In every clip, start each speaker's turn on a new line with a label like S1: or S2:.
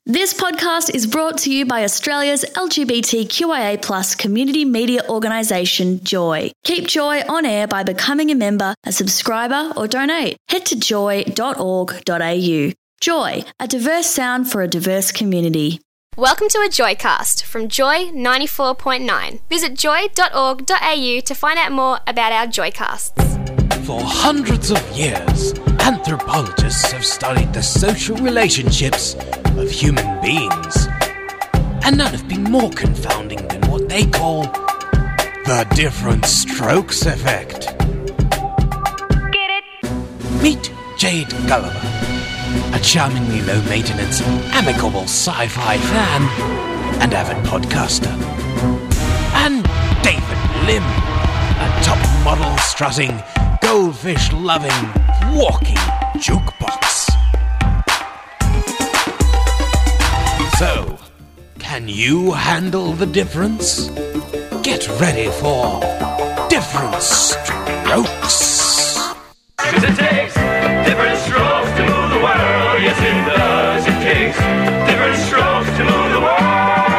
S1: This podcast is brought to you by Australia's LGBTQIA+ community media organisation, Joy. Keep Joy on air by becoming a member, a subscriber or donate. Head to joy.org.au. Joy, a diverse sound for a diverse community.
S2: Welcome to a Joycast from Joy 94.9. Visit joy.org.au to find out more about our Joycasts.
S3: For hundreds of years, anthropologists have studied the social relationships of human beings. And none have been more confounding than what they call the different strokes effect.
S2: Get it?
S3: Meet Jade Gulliver, a charmingly low-maintenance, amicable sci-fi fan and avid podcaster. And David Lim, a top model strutting, goldfish-loving, walking jukebox. So, can you handle the difference? Get ready for Different Strokes.
S4: 'Cause it takes different strokes to move the world. Yes, it does. It takes different strokes to move the world.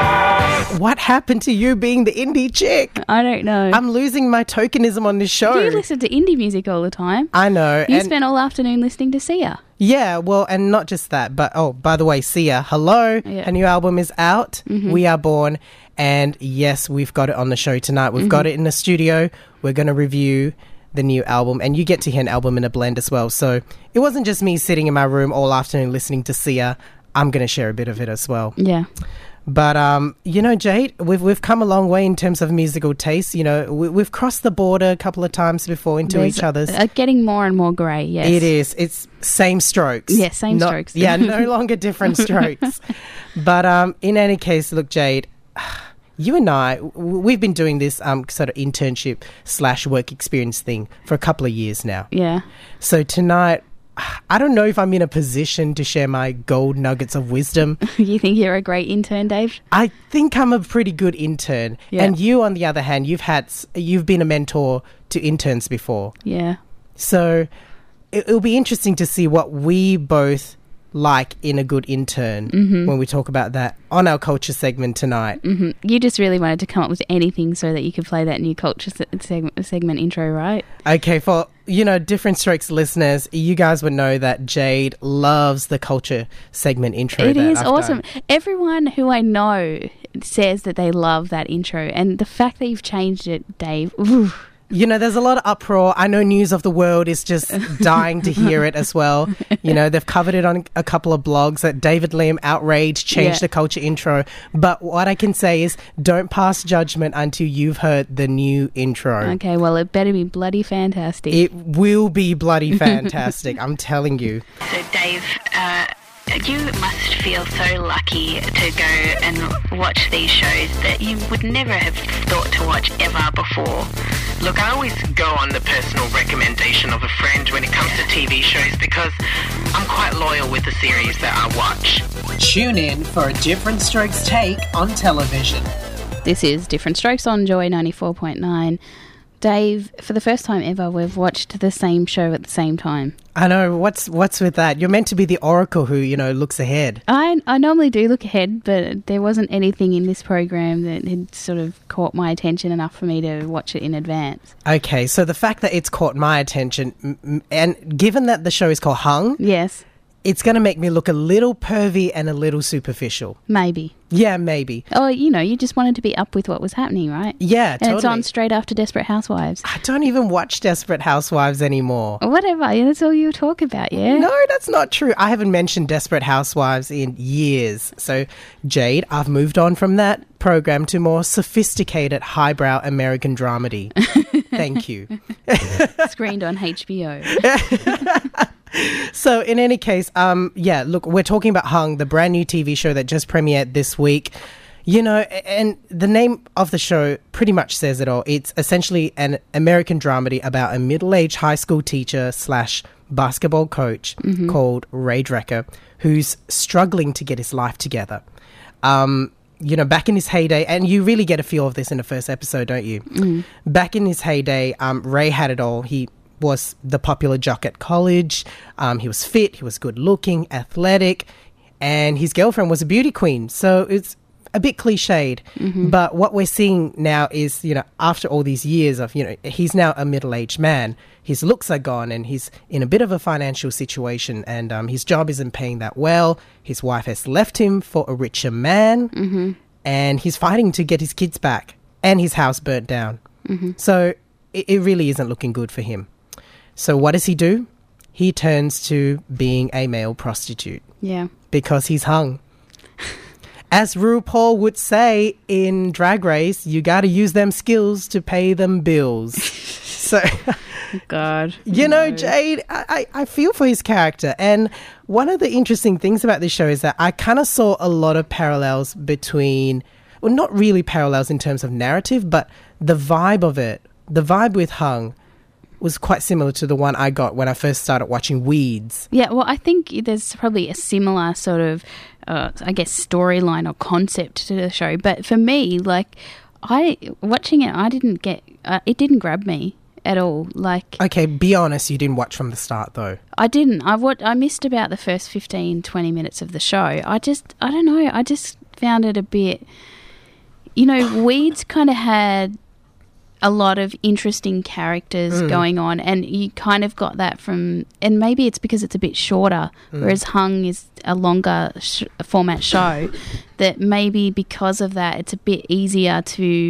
S5: What happened to you being the indie chick?
S6: I don't know.
S5: I'm losing my tokenism on this show.
S6: You listen to indie music all the time.
S5: I know.
S6: You spent all afternoon listening to Sia.
S5: Yeah, well, and not just that, but, oh, by the way, Sia, hello.
S6: Yeah.
S5: Her new album is out, We Are Born, and yes, we've got it on the show tonight. We've got it in the studio. We're going to review the new album, and you get to hear an album in a blend as well. So it wasn't just me sitting in my room all afternoon listening to Sia. I'm going to share a bit of it as well.
S6: Yeah.
S5: But, you know, Jade, we've come a long way in terms of musical taste. You know, we've crossed the border a couple of times before into each other's.
S6: Getting more and more grey, yes.
S5: It is. It's same strokes.
S6: Yes, same strokes.
S5: Yeah, no longer different strokes. But in any case, look, Jade, you and I, we've been doing this sort of internship / work experience thing for a couple of years now.
S6: Yeah.
S5: So tonight, I don't know if I'm in a position to share my gold nuggets of wisdom.
S6: You think you're a great intern, Dave?
S5: I think I'm a pretty good intern.
S6: Yeah.
S5: And you, on the other hand, you've been a mentor to interns before.
S6: Yeah.
S5: So it'll be interesting to see what we both like in a good intern when we talk about that on our culture segment tonight.
S6: You just really wanted to come up with anything so that you could play that new culture segment intro, right?
S5: Okay, for, you know, Different Strokes listeners, you guys would know that Jade loves the culture segment intro.
S6: It is
S5: I've
S6: awesome.
S5: done.
S6: Everyone who I know says that they love that intro, and the fact that you've changed it, Dave, ooh.
S5: You know, there's a lot of uproar. I know News of the World is just dying to hear it as well. You know, they've covered it on a couple of blogs that David Lim, outraged, changed the culture intro. But what I can say is don't pass judgment until you've heard the new intro.
S6: Okay, well, it better be bloody fantastic.
S5: It will be bloody fantastic, I'm telling you.
S7: So, Dave, you must feel so lucky to go and watch these shows that you would never have thought to watch ever before.
S8: Look, I always go on the personal recommendation of a friend when it comes to TV shows because I'm quite loyal with the series that I watch.
S9: Tune in for a Different Strokes take on television.
S6: This is Different Strokes on Joy 94.9. Dave, for the first time ever, we've watched the same show at the same time.
S5: I know. What's with that? You're meant to be the oracle who, you know, looks ahead.
S6: I normally do look ahead, but there wasn't anything in this program that had sort of caught my attention enough for me to watch it in advance.
S5: Okay, so the fact that it's caught my attention, and given that the show is called Hung,
S6: Yes,
S5: it's going to make me look a little pervy and a little superficial.
S6: maybe.
S5: Yeah, maybe.
S6: Oh, you know, you just wanted to be up with what was happening, right?
S5: Yeah,
S6: And
S5: totally.
S6: it's on straight after Desperate Housewives.
S5: I don't even watch Desperate Housewives anymore.
S6: Or whatever, yeah, that's all you talk about, yeah?
S5: No, that's not true. I haven't mentioned Desperate Housewives in years. So, Jade, I've moved on from that program to more sophisticated, highbrow American dramedy. Thank you.
S6: Screened on HBO.
S5: So, in any case, yeah, look, we're talking about Hung, the brand new TV show that just premiered this week. You know, and the name of the show pretty much says it all. It's essentially an American dramedy about a middle-aged high school teacher / basketball coach called Ray Drecker, who's struggling to get his life together. You know, back in his heyday, and you really get a feel of this in the first episode, don't you? Back in his heyday, Ray had it all. He was the popular jock at college. He was fit. He was good looking, athletic. and his girlfriend was a beauty queen. So it's a bit cliched. But what we're seeing now is, after all these years of, he's now a middle-aged man. His looks are gone and he's in a bit of a financial situation, and his job isn't paying that well. His wife has left him for a richer man, and he's fighting to get his kids back, and his house burnt down. So it really isn't looking good for him. So what does he do? He turns to being a male prostitute.
S6: Yeah.
S5: Because he's hung. As RuPaul would say in Drag Race, you got to use them skills to pay them bills. So,
S6: God.
S5: Jade, I feel for his character. And one of the interesting things about this show is that I kind of saw a lot of parallels between, well, not really parallels in terms of narrative, but the vibe of it, the vibe with Hung was quite similar to the one I got when I first started watching Weeds.
S6: Yeah, well, I think there's probably a similar sort of, storyline or concept to the show. But for me, watching it, I didn't get, it didn't grab me at all.
S5: Okay, be honest, you didn't watch from the start though.
S6: I didn't. I missed about the first 15, 20 minutes of the show. I don't know, I just found it a bit, Weeds kind of had a lot of interesting characters going on, and you kind of got that from, and maybe it's because it's a bit shorter, whereas Hung is a longer format show, that maybe because of that it was a bit easier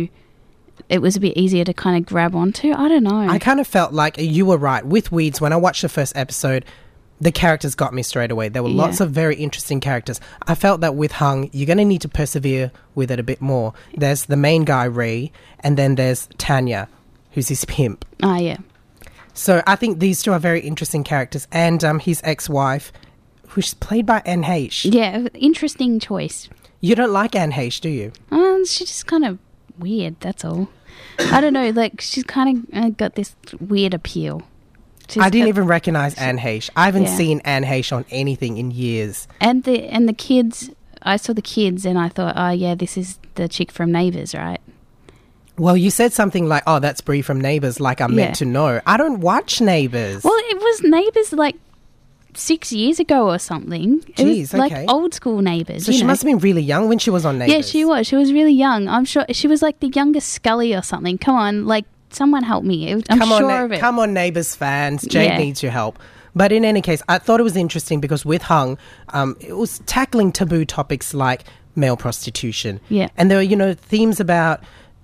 S6: to kind of grab onto. I don't know.
S5: I kind of felt like you were right. With Weeds, when I watched the first episode, the characters got me straight away. There were lots of very interesting characters. I felt that with Hung, you're going to need to persevere with it a bit more. There's the main guy, Ray, and then there's Tanya, who's his pimp.
S6: Ah, yeah.
S5: So I think these two are very interesting characters. And his ex-wife, who's played by Anne Heche.
S6: Yeah, interesting choice.
S5: You don't like Anne Heche, do you?
S6: She's just kind of weird, that's all. I don't know, she's kind of got this weird appeal.
S5: I didn't even recognise Anne Heche. I haven't seen Anne Heche on anything in years.
S6: And the kids, I saw the kids and I thought, oh yeah, this is the chick from Neighbours, right?
S5: Well, you said something like, oh, that's Brie from Neighbours, like I'm meant to know. I don't watch Neighbours.
S6: Well, it was Neighbours 6 years ago or something.
S5: Jeez,
S6: it was
S5: okay.
S6: old school Neighbours.
S5: So she must have been really young when she was on Neighbours.
S6: Yeah, she was. She was really young. I'm sure she was the youngest Scully or something. Come on, someone help me. I'm sure of it.
S5: Come on, Neighbours fans. Jade needs your help. But in any case, I thought it was interesting because with Hung, it was tackling taboo topics like male prostitution.
S6: Yeah.
S5: And there were, themes about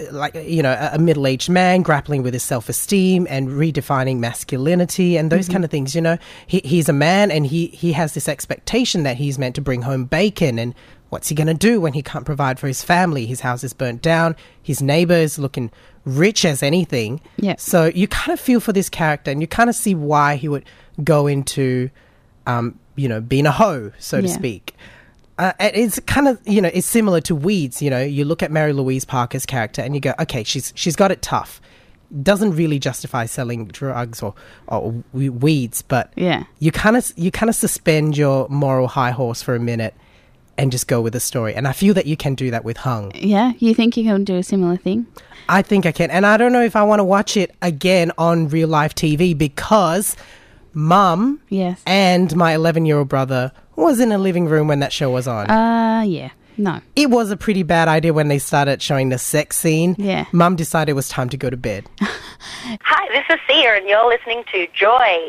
S5: a middle-aged man grappling with his self-esteem and redefining masculinity and those kind of things. He's a man and he has this expectation that he's meant to bring home bacon, and what's he going to do when he can't provide for his family? His house is burnt down. His neighbour is looking rich as anything.
S6: Yeah.
S5: So you kind of feel for this character and you kind of see why he would go into, being a hoe, so to speak. It's kind of, it's similar to Weeds. You look at Mary Louise Parker's character and you go, okay, she's got it tough. Doesn't really justify selling drugs or weeds, but you kind of suspend your moral high horse for a minute and just go with the story. And I feel that you can do that with Hung.
S6: Yeah, you think you can do a similar thing?
S5: I think I can. And I don't know if I want to watch it again on real life TV because Mum and my 11-year-old brother was in a living room when that show was on.
S6: Yeah. No.
S5: It was a pretty bad idea when they started showing the sex scene.
S6: Yeah.
S5: Mum decided it was time to go to bed.
S10: Hi, this is Sia, and you're listening to Joy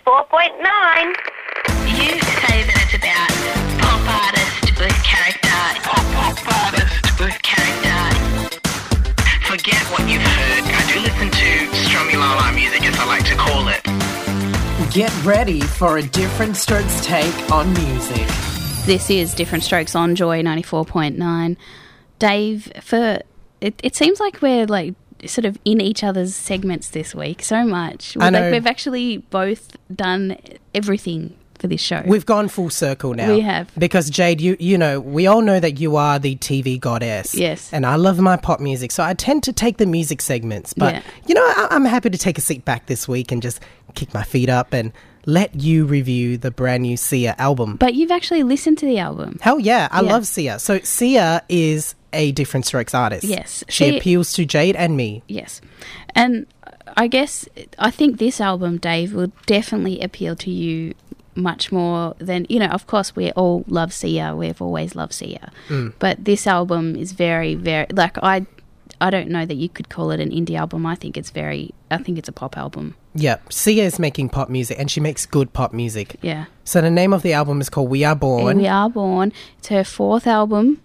S10: 94.9.
S7: You say that it's about pop artist with character.
S8: Pop artist with character. Forget what you've heard. I do listen to Strummy-la-la music, as I like to call it.
S9: Get ready for a Different Strokes take on music.
S6: This is Different Strokes on Joy 94.9. Dave, it seems like we're sort of in each other's segments this week so much.
S5: I know.
S6: We've actually both done everything for this show.
S5: We've gone full circle now.
S6: We have.
S5: Because Jade, we all know that you are the TV goddess.
S6: Yes.
S5: And I love my pop music, so I tend to take the music segments. But, I'm happy to take a seat back this week and just kick my feet up and let you review the brand new Sia album.
S6: But you've actually listened to the album.
S5: Hell yeah, I love Sia. So Sia is a Different Strokes artist.
S6: Yes.
S5: She appeals to Jade and me.
S6: Yes. And I think this album, Dave, will definitely appeal to you much more than, you know, of course we all love Sia. We've always loved Sia. But this album is very, very, like, I don't know that you could call it an indie album. I think it's a pop album.
S5: Yeah, Sia is making pop music, and she makes good pop music.
S6: Yeah.
S5: So the name of the album is called We Are Born.
S6: We Are Born. It's her 4th album.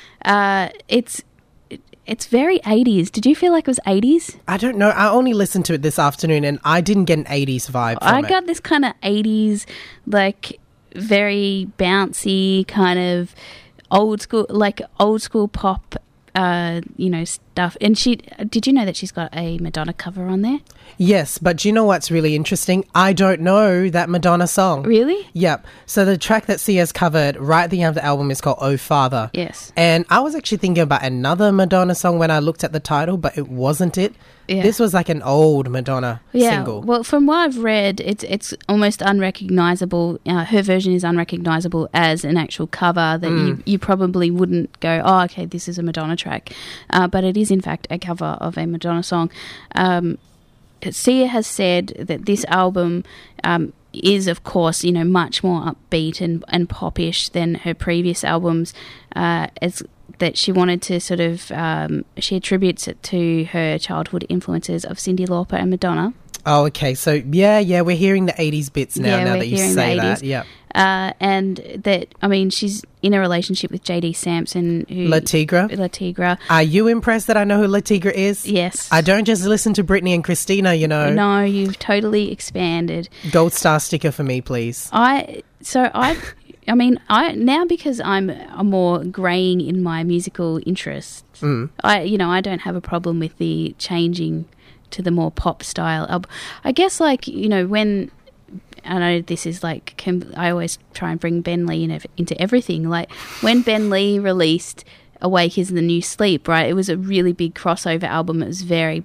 S6: It's very 80s. Did you feel like it was 80s?
S5: I don't know. I only listened to it this afternoon, and I didn't get an 80s vibe from it.
S6: I got this kind of 80s, like, very bouncy, kind of old school pop, you know, stuff. And did you know that she's got a Madonna cover on there?
S5: Yes, but do you know what's really interesting? I don't know that Madonna song.
S6: Really?
S5: Yep. So the track that Sia's covered right at the end of the album is called Oh Father.
S6: Yes.
S5: And I was actually thinking about another Madonna song when I looked at the title, but it wasn't it.
S6: Yeah.
S5: This was like an old Madonna single.
S6: Well, from what I've read, it's almost unrecognisable. Her version is unrecognisable as an actual cover that you probably wouldn't go, oh, okay, this is a Madonna track. But it is, in fact, a cover of a Madonna song. Sia has said that this album is, of course, you know, much more upbeat and popish than her previous albums. That she wanted to sort of, she attributes it to her childhood influences of Cyndi Lauper and Madonna.
S5: Oh, okay. So, yeah, we're hearing the 80s bits now that you say that. Yeah.
S6: And that, I mean, she's in a relationship with JD Sampson.
S5: La Tigra. Are you impressed that I know who La Tigra is?
S6: Yes.
S5: I don't just listen to Britney and Christina, you know.
S6: No, you've totally expanded.
S5: Gold star sticker for me, please.
S6: I mean, now because I'm more greying in my musical interests, I don't have a problem with the changing to the more pop style. I guess, like, you know, when, I know this is like, I always try and bring Ben Lee into everything. Like, when Ben Lee released Awake Is the New Sleep, right, it was a really big crossover album. It was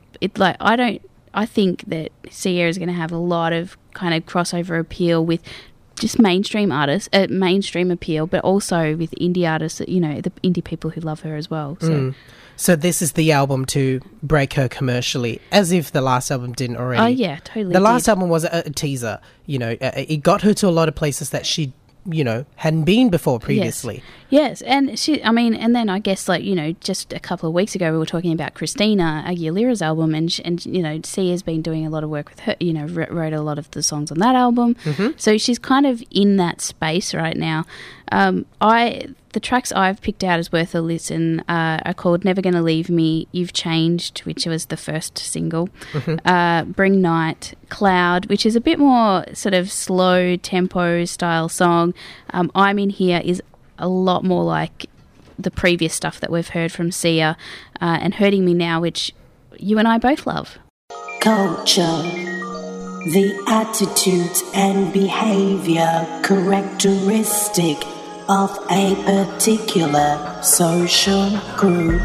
S6: I think that Sia is going to have a lot of kind of crossover appeal with just mainstream artists, mainstream appeal, but also with indie artists, you know, the indie people who love her as well.
S5: So this is the album to break her commercially, as if the last album didn't already.
S6: Oh, yeah, totally.
S5: The last album was a teaser, you know. It got her to a lot of places that she, you know, hadn't been before previously.
S6: Yes, and and then I guess, like, you know, just a couple of weeks ago we were talking about Christina Aguilera's album, and you know, Sia's been doing a lot of work with her, you know, wrote a lot of the songs on that album. So she's kind of in that space right now. The tracks I've picked out as worth a listen are called Never Gonna Leave Me, You've Changed, which was the first single, Bring Night, Cloud, which is a bit more sort of slow tempo style song. I'm In Here is a lot more like the previous stuff that we've heard from Sia, and Hurting Me Now, which you and I both love.
S11: Culture, the attitudes and behavior characteristic of a particular social group.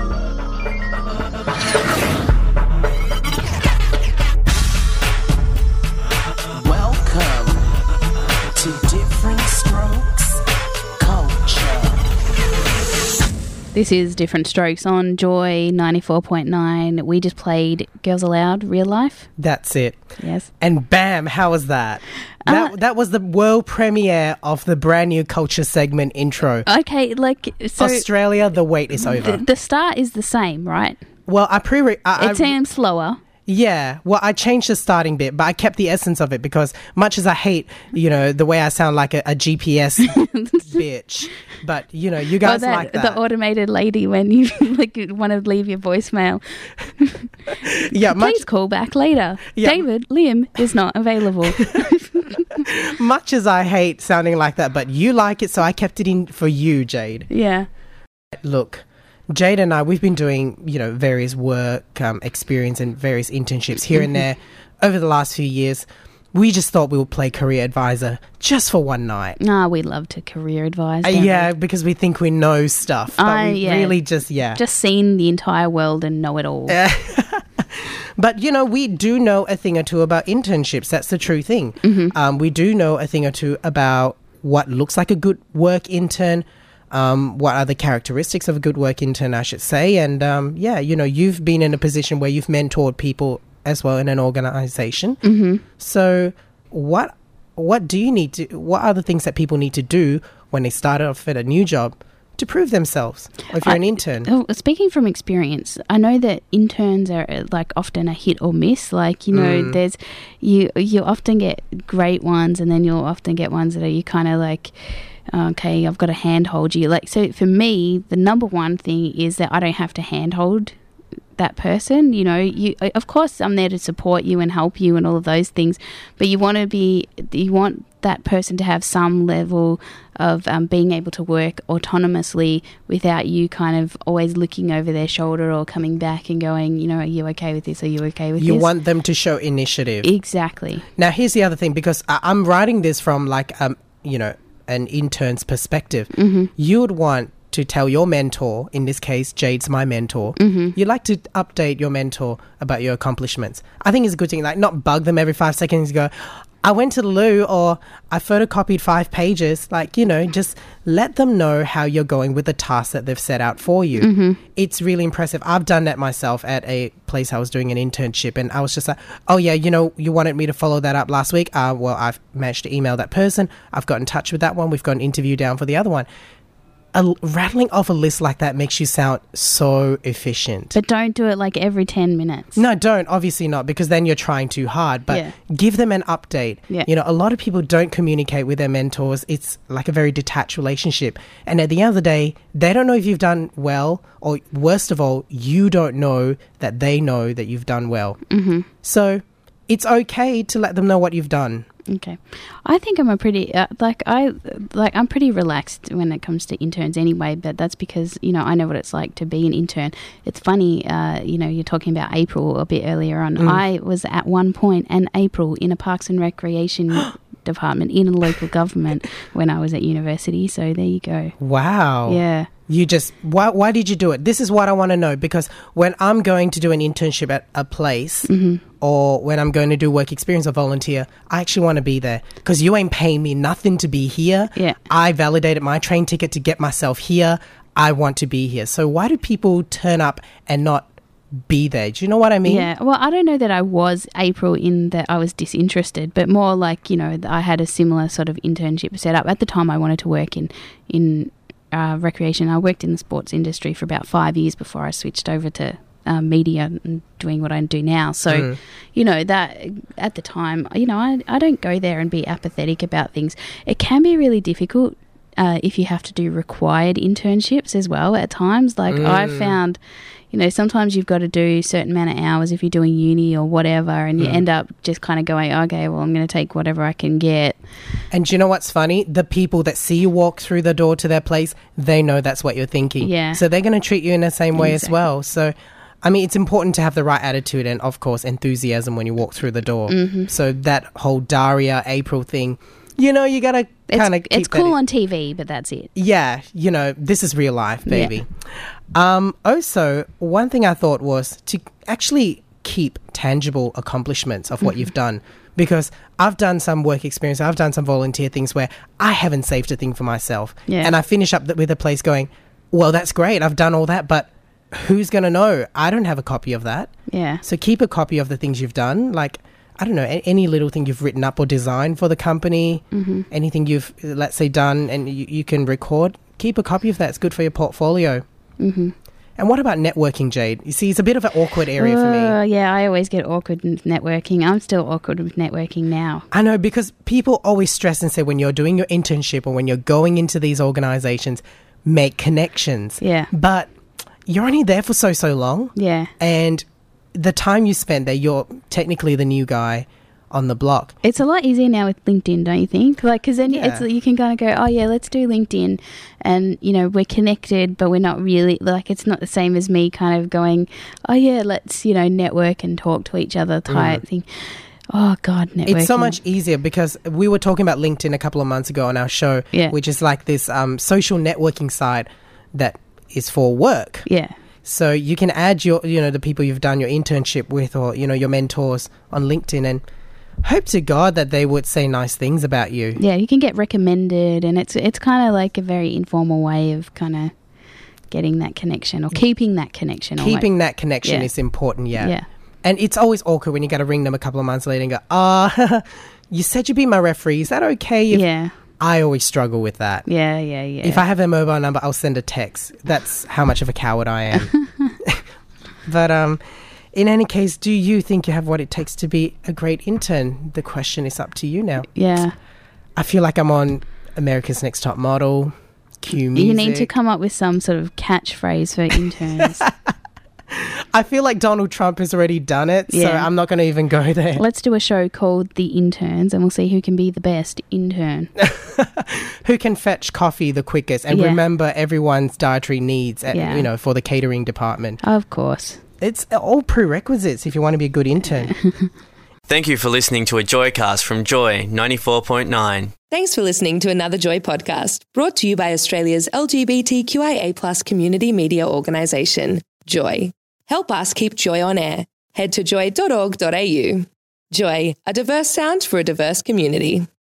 S11: Welcome to Different Strokes Culture.
S6: This is Different Strokes on Joy 94.9. We just played Girls Aloud, Real Life.
S5: That's it.
S6: Yes.
S5: And bam, how was that? That was the world premiere of the brand new Culture segment intro.
S6: Okay, like, so
S5: Australia, the wait is over.
S6: The start is the same, right?
S5: Well,
S6: it seems slower.
S5: Yeah, well, I changed the starting bit, but I kept the essence of it because much as I hate, you know, the way I sound like a GPS bitch, but, you know, you guys like that.
S6: The automated lady when you like want to leave your voicemail.
S5: Yeah,
S6: please call back later. Yeah. David, Liam is not available.
S5: Much as I hate sounding like that, but you like it, so I kept it in for you, Jade.
S6: Yeah.
S5: Look, Jade and I, we've been doing, you know, various work experience and various internships here and there over the last few years. We just thought we would play Career Advisor just for one night.
S6: We love to career advise.
S5: Yeah, because we think we know stuff. But we really just
S6: seen the entire world and know it all.
S5: But, you know, we do know a thing or two about internships. That's the true thing. We do know a thing or two about what looks like a good work intern, what are the characteristics of a good work intern, I should say. And, you know, you've been in a position where you've mentored people as well in an organisation. So what what are the things that people need to do when they start off at a new job to prove themselves, or if you're an intern?
S6: Speaking from experience, I know that interns are like often a hit or miss. Like, you know, there's you often get great ones, and then you'll often get ones that are you kind of like, okay, I've got to handhold you. Like, so for me, the number one thing is that I don't have to handhold that person. You know, of course I'm there to support you and help you and all of those things, but you want that person to have some level of being able to work autonomously without you kind of always looking over their shoulder or coming back and going, you know, are you okay with this? Are you okay with this?
S5: You want them to show initiative.
S6: Exactly.
S5: Now, here's the other thing, because I'm writing this from like, you know, an intern's perspective. You would want to tell your mentor, in this case, Jade's my mentor, you like to update your mentor about your accomplishments. I think it's a good thing, like not bug them every 5 seconds, go, I went to the loo, or I photocopied 5 pages. Like, you know, just let them know how you're going with the task that they've set out for you. It's really impressive. I've done that myself at a place I was doing an internship, and I was just like, oh yeah, you know, you wanted me to follow that up last week. Well, I've managed to email that person. I've got in touch with that one. We've got an interview down for the other one. Rattling off a list like that makes you sound so efficient.
S6: But don't do it like every 10 minutes.
S5: No, don't. Obviously not, because then you're trying too hard. But give them an update. You know, a lot of people don't communicate with their mentors. It's like a very detached relationship. And at the end of the day, they don't know if you've done well, or worst of all, you don't know that they know that you've done well. So it's okay to let them know what you've done.
S6: Okay, I think I'm a pretty I'm pretty relaxed when it comes to interns anyway. But that's because, you know, I know what it's like to be an intern. It's funny, you know, you're talking about April a bit earlier on. I was at one point an April in a Parks and Recreation department in a local government when I was at university. So there you go.
S5: Wow.
S6: Yeah.
S5: You just, why did you do it? This is what I want to know, because when I'm going to do an internship at a place or when I'm going to do work experience or volunteer, I actually want to be there, because you ain't paying me nothing to be here. I validated my train ticket to get myself here. I want to be here. So why do people turn up and not be there? Do you know what I mean?
S6: Yeah. Well, I don't know that I was April in that I was disinterested, but more like, you know, I had a similar sort of internship set up. At the time I wanted to work in recreation. I worked in the sports industry for about 5 years before I switched over to media and doing what I do now. So, you know, that at the time, you know, I don't go there and be apathetic about things. It can be really difficult if you have to do required internships as well at times. Like I found, you know, sometimes you've got to do a certain amount of hours if you're doing uni or whatever, and you end up just kind of going, okay, well, I'm going to take whatever I can get.
S5: And do you know what's funny? The people that see you walk through the door to their place, they know that's what you're thinking.
S6: Yeah.
S5: So they're going to treat you in the same way as well. So, I mean, it's important to have the right attitude and, of course, enthusiasm when you walk through the door. So that whole Daria, April thing, you know, you got to kind of keep
S6: It's cool on TV, but that's it.
S5: Yeah, you know, this is real life, baby. Also, one thing I thought was to actually keep tangible accomplishments of what you've done, because I've done some work experience, I've done some volunteer things where I haven't saved a thing for myself. And I finish up with a place going, well, that's great, I've done all that, but who's going to know? I don't have a copy of that. So keep a copy of the things you've done, like, I don't know, any little thing you've written up or designed for the company, anything you've, let's say, done and you can record, keep a copy of that. It's good for your portfolio. And what about networking, Jade? You see, it's a bit of an awkward area for me.
S6: Yeah, I always get awkward with networking. I'm still awkward with networking now.
S5: I know, because people always stress and say when you're doing your internship or when you're going into these organizations, make connections. But you're only there for so long. And the time you spend there, you're technically the new guy on the block.
S6: It's a lot easier now with LinkedIn, don't you think? Like, because then it's, you can kind of go, oh yeah, let's do LinkedIn, and you know, we're connected, but we're not really, like, it's not the same as me kind of going, oh yeah, let's, you know, network and talk to each other type thing. Oh God, networking.
S5: It's so much easier, because we were talking about LinkedIn a couple of months ago on our show, which is like this social networking site that is for work. So you can add your, you know, the people you've done your internship with, or, you know, your mentors on LinkedIn, and hope to God that they would say nice things about you.
S6: Yeah, you can get recommended, and it's kind of like a very informal way of kind of getting that connection or keeping that connection.
S5: Keeping that connection is important, And it's always awkward when you got to ring them a couple of months later and go, you said you'd be my referee. Is that okay?
S6: Yeah.
S5: I always struggle with that.
S6: Yeah.
S5: If I have their mobile number, I'll send a text. That's how much of a coward I am. But in any case, do you think you have what it takes to be a great intern? The question is up to you now.
S6: Yeah.
S5: I feel like I'm on America's Next Top Model, Q Music.
S6: You need to come up with some sort of catchphrase for interns.
S5: I feel like Donald Trump has already done it, so I'm not going to even go there.
S6: Let's do a show called The Interns and we'll see who can be the best intern.
S5: Who can fetch coffee the quickest and remember everyone's dietary needs for the catering department.
S6: Of course.
S5: It's all prerequisites if you want to be a good intern.
S12: Thank you for listening to a Joycast from Joy 94.9.
S13: Thanks for listening to another Joy podcast, brought to you by Australia's LGBTQIA+ community media organisation, Joy. Help us keep Joy on air. Head to joy.org.au. Joy, a diverse sound for a diverse community.